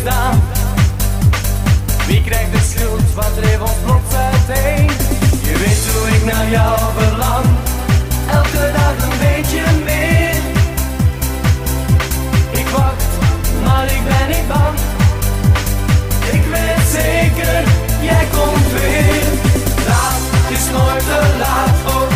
gedaan? Wie krijgt de schuld, wat dreef ons plots uiteen? Je weet hoe ik naar jou verlang, elke dag een beetje meer. Ik wacht, maar ik ben niet bang. Ik weet zeker, jij komt weer. Laat, het is nooit te laat.